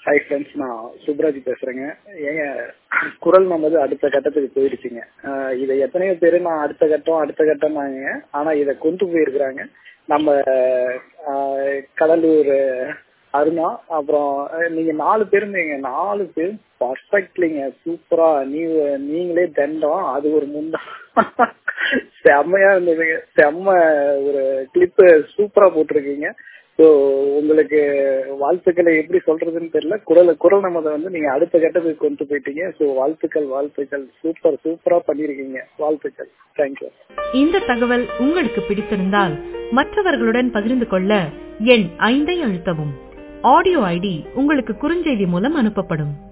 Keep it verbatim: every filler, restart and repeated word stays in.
Hi friends, நான் சுப்ராஜ் பேசுறேங்க. ஏங்க குரல் நமது அடுத்த கட்டத்துக்கு போயிடுச்சுங்க. ஆஹ் இதை எத்தனையோ பேரு நான் அடுத்த கட்டம் அடுத்த கட்டம்னாங்க. ஆனா இதை கொண்டு போயிருக்கிறாங்க நம்ம ஆஹ் கடலூர் அருணா. அப்புறம் நீங்க நாலு பேருந்தீங்க, நாலு பேரும் பர்ஃபெக்ட்லிங்க, சூப்பரா. நீ நீங்களே தண்டம், அது ஒரு முண்டா செம்மையா இருந்ததுங்க. செம்ம ஒரு கிளிப்பு சூப்பரா போட்டிருக்கீங்க. ஸோ உங்களுக்கு வாழ்த்துக்களை எப்படி சொல்றதுன்னு தெரியல. குரல் குரல் நமதை வந்து நீங்க அடுத்த கட்டத்துக்கு கொண்டு போயிட்டீங்க. ஸோ வாழ்த்துக்கள் வாழ்த்துக்கள், சூப்பர் சூப்பரா பண்ணிருக்கீங்க. வாழ்த்துக்கள், தேங்க்யூ. இந்த தகவல் உங்களுக்கு பிடித்திருந்தால் மற்றவர்களுடன் பகிர்ந்து கொள்ள எண் ஐந்தை அழுத்தவும். ஆடியோ ஐடி உங்களுக்கு குறுஞ்செய்தி மூலம் அனுப்பப்படும்.